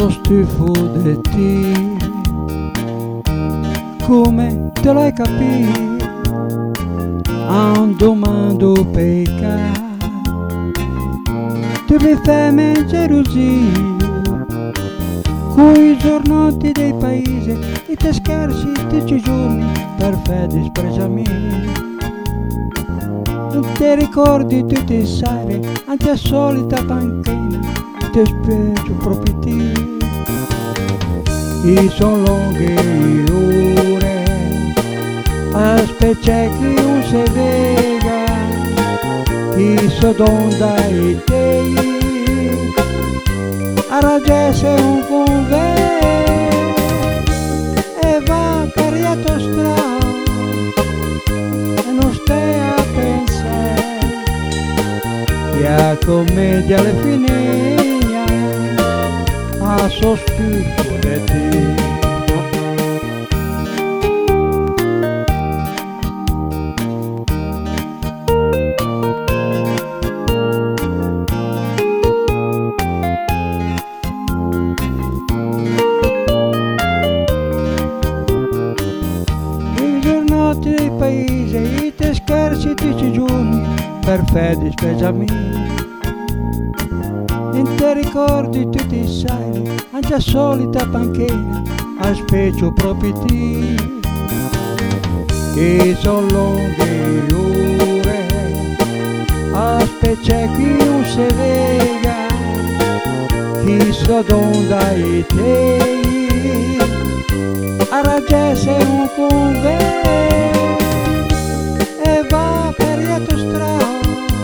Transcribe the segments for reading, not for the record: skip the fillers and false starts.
so stufo di te, come te l'hai capito? Domando perché tu mi fai gelosia, coi giornati dei paesi e te scherzi tutti i giorni per fede spregiami. Non ti ricordi tutti i sere, anche a solita panchina, ti spiedo proprio te. E sono lunghe ore, aspetta che non si vega, che so donda e te, a raggiesse un conve, e va per la tua strada, e non stai a pensare, che a commedia alle fine, a so stufo di te. Dei paesi e te scherzi tutti i giorni per fede speciami. Non ti ricordi tutti i seri, anche a solita panchina, a specchio proprio te. Che sono lunghe ore, aspetta che non si vega, che so donda e te, a raggiesse un conve. Va per la tua strada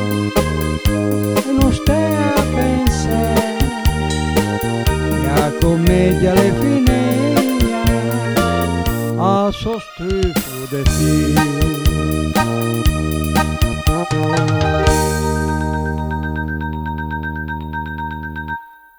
e non stai a pensare, che a commedia alle fine, a so stufo di te.